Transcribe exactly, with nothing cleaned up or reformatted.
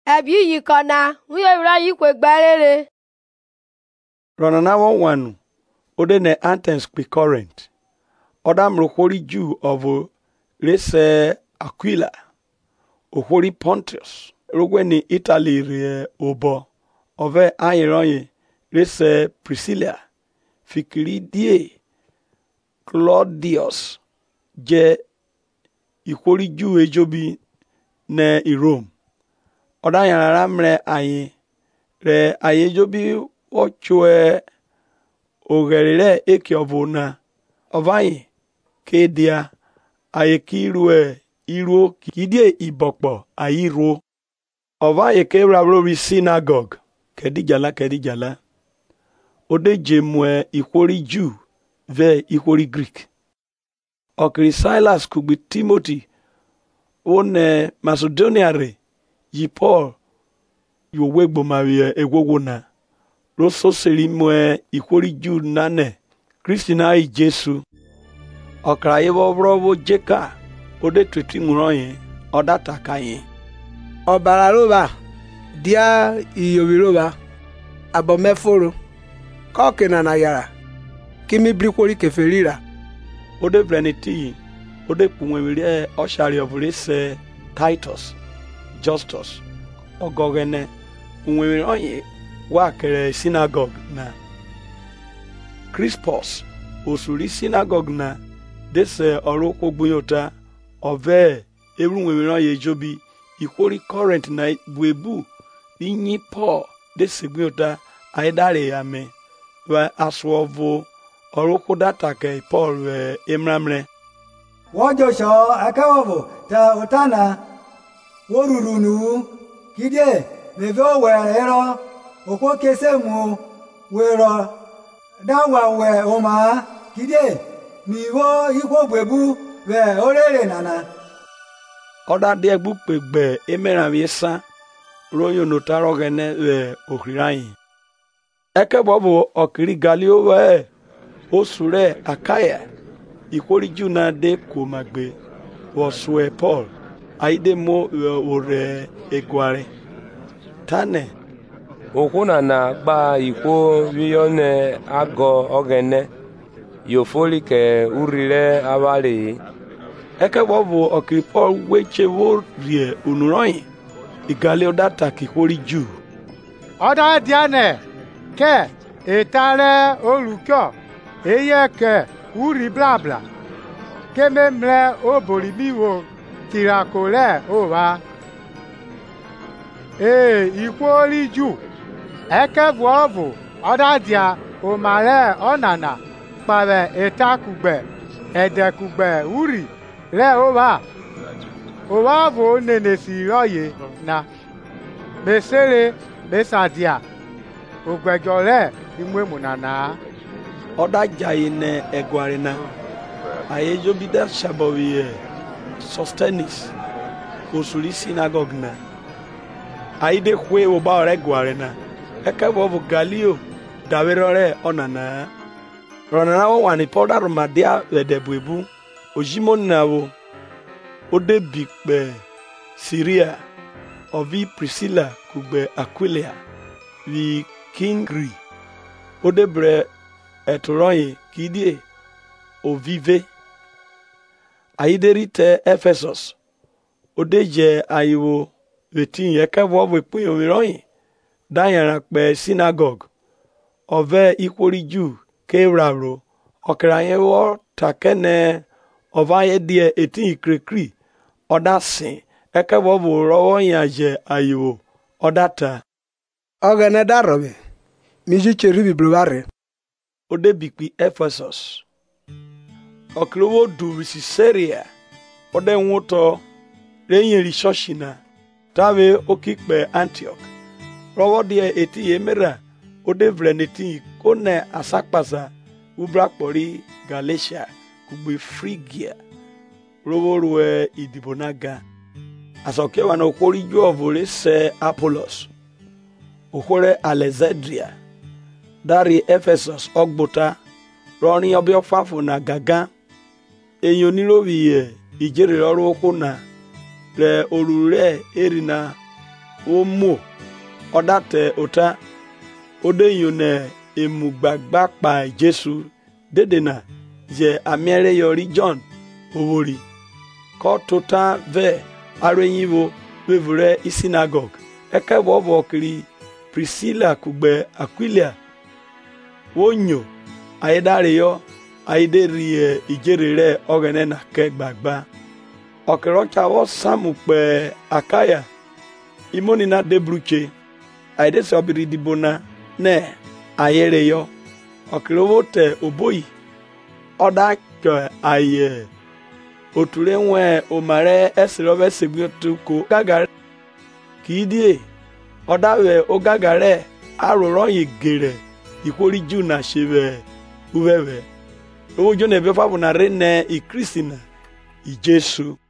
ebi yikona uye ura yikwe gbarere ronana won wanu ode ne Athens pi Corinth odam rohori Jew of rese Aquila ohori Pontus rogweni Italy re obo ove ayironye rese Priscilla fikiri die Claudius je ikori Jew ejobi ne i Rome odanyara mre ayin re ayejobi ochwe ogerere ekiobuna ovayin kedia ayekirue iruo kidie ibokpo ayiro ovaye kebra synagogue kedijala kedijala odejemwe ikori Jew ve ikori Greek okri Silas kubi Timothy one Macedonia re yi Paul yo wegbo mawie egwogwona roso serimwe ikori Jew nane Christina i Jesu okra yebo brobo jeka ode tweti nguroyin odata kayin Obararoba dia iyobiroba abomeforo kokena na yara kimi brikwori keferira ode vreniti ode punwewire oshari ovulese Titus Justus ogogene unwewire onye wakere synagogue na Crispus osuri synagogue na dese oroko gbuyota ove everunwewire onye jobi ikori Corinth na buebu inyi Paul dese gbuyota aidare yame wa aswovo oroko data ke Paul we emramre wojo sho akawo ta utana worurunu kide mevo werero okwo kesemu wero dawa we oma kide miwo ikwo gbebu we orere nana oda de gbu pegbe emeran wi san royo notaro gene we okrirayin eke bobo okiri Galio we osure Akaya ikori Jew na de komagbe woswe Paul aide mo ore egware tane okuna na gba iko wiyone ago ogene yofoli ke urire abale eke bobo okiri Paul wechewo rie unuroyin Galio data kikori Jew oda diane ke etare olukyo eye ke uri blabla keme mle obori miwo kirakole owa e ikwori Jew eke bwovu odadia omale onana pare etakugbe edekugbe uri le owa owa vo nenesi roye na mesere mesadia ogbejole imwe munana oda jayine egwarina ayejobida shabowie Sostenes osuri synagogue na aide kwe oba ore gwarina ekebo bu Galio dawerore onana ronana wani poda romadia wedebuebu ojimonawo ode bikpe Syria ovi Priscilla kugbe Aquila vi Kingri ode bre eturoyi kidie ovive aiderite Ephesus odeje ayiwo wetin yekebo bo pin omiroyin dayara pe synagogue ove ikori Jew kebraro okrayen wo takene ovaye die etin ikrekri odasin ekebo bo rowo yaje ayiwo odata ogene darobe miji cheribi blubare ode bikpi Ephesus oklowo du Caesarea ode nwoto renyeri shoshina tawe okikpe Antioch rowo die eti yemera ode vreneti kone asakpasa ubrakpori Galatia kugbe Phrygia rowo ruwe idibonaga asoke wana okori Jew ovore se Apollos okore Alexandria dari Ephesus ogbota roni obio fafu na gaga eyin onirowi ijere oro okuna re orure erina o mo odate ota odeyo ne emugbagba pa Jesu dedena je amiere yori John owori ko tota ve arenyivo vevure isinagogue eke bobo kiri Priscilla kugbe Aquila wonyo ayedare yo ayederi ijerere ogene na ke gbagba okerocha wo samu pe Akaya imoni na debruche ayede se obiri dibona ne ayere yo okerowo te oboyi oda ke aye oture nwe omare esirobe segbutu ko gagare kidie odawe ogagare aroro yigere ikori ju na shebe uwewe ojo ne be fa bu na rene i Kristina i Jesu